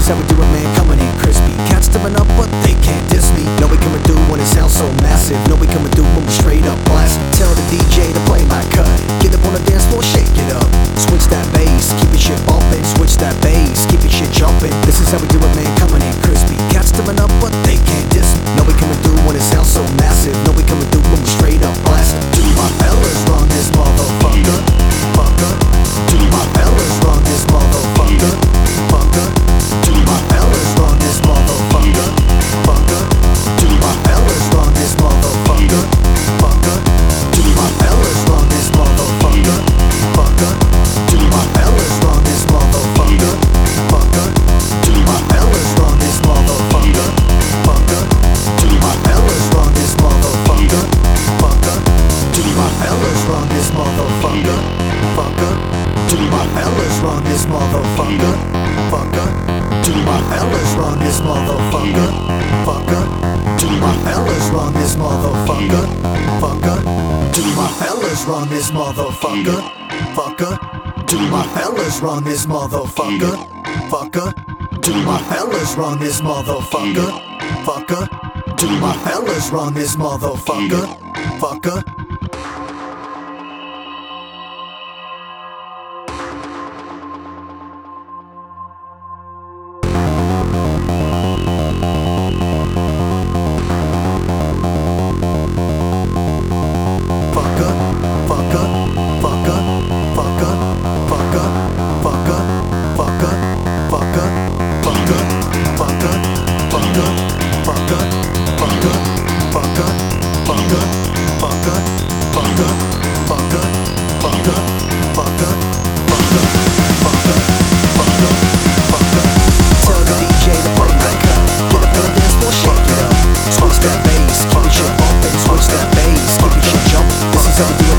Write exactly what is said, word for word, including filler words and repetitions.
is how we do it, man, coming in crispy. Cats stepping up, but they can't diss me. Know we coming through when it sounds so massive. Know we coming through when we straight up blast. Tell the D J to play my cut. Get up on the dance floor, shake it up. Switch that bass, keep it shit bumping. Switch that bass, keep it shit jumping. This is how we do it, man, coming in crispy. Cats stepping up, but they can't diss me. Know we coming through when it sounds so massive. Know we coming through when we straight up blast. Do my fellas run this motherfucker? Fucker. Do my fellas run this motherfucker? Fucker. Do my fellas run this motherfucker? Fucker. Do my fellas run this motherfucker? Fucker. Do my fellas run this motherfucker? Fucker. Do my fellas run this motherfucker? Fucker. Do my fellas run this motherfucker? Fucker. Do my fellas run this motherfucker? Fucker. Do my fellas run this motherfucker? Fucker. Do my fellas run this motherfucker? Fucker. Do my fellas run this motherfucker? Fucker. Do my fellas run this motherfucker? Fucker. Do my fellas run this motherfucker? Fucker. Do my fellas run this motherfucker? Fucker. Do my fellas run this motherfucker? Fucker. Do my fellas run this motherfucker? Fucker. Switch that bass, keep it shit bumping. Switch that bass, keep it shit jumping. This is how we do it.